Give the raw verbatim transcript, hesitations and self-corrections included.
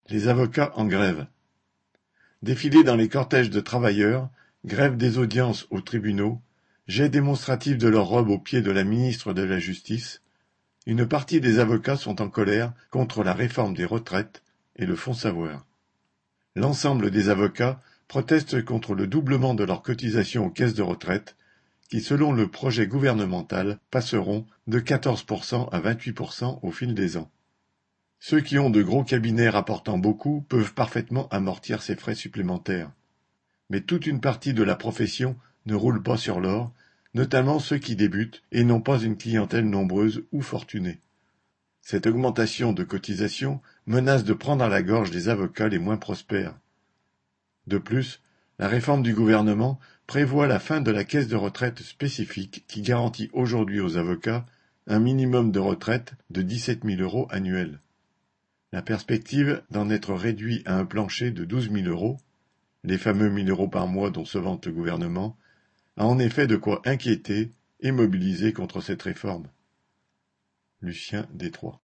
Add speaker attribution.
Speaker 1: Les avocats en grève. Défilés dans les cortèges de travailleurs, grève des audiences aux tribunaux, jet démonstratif de leurs robes aux pieds de la ministre de la Justice, une partie des avocats sont en colère contre la réforme des retraites et le font savoir. L'ensemble des avocats protestent contre le doublement de leurs cotisations aux caisses de retraite, qui selon le projet gouvernemental passeront de quatorze pour cent à vingt-huit pour cent au fil des ans. Ceux qui ont de gros cabinets rapportant beaucoup peuvent parfaitement amortir ces frais supplémentaires. Mais toute une partie de la profession ne roule pas sur l'or, notamment ceux qui débutent et n'ont pas une clientèle nombreuse ou fortunée. Cette augmentation de cotisations menace de prendre à la gorge des avocats les moins prospères. De plus, la réforme du gouvernement prévoit la fin de la caisse de retraite spécifique qui garantit aujourd'hui aux avocats un minimum de retraite de dix-sept mille euros annuels. La perspective d'en être réduit à un plancher de douze mille euros, les fameux mille euros par mois dont se vante le gouvernement, a en effet de quoi inquiéter et mobiliser contre cette réforme. Lucien Détroit.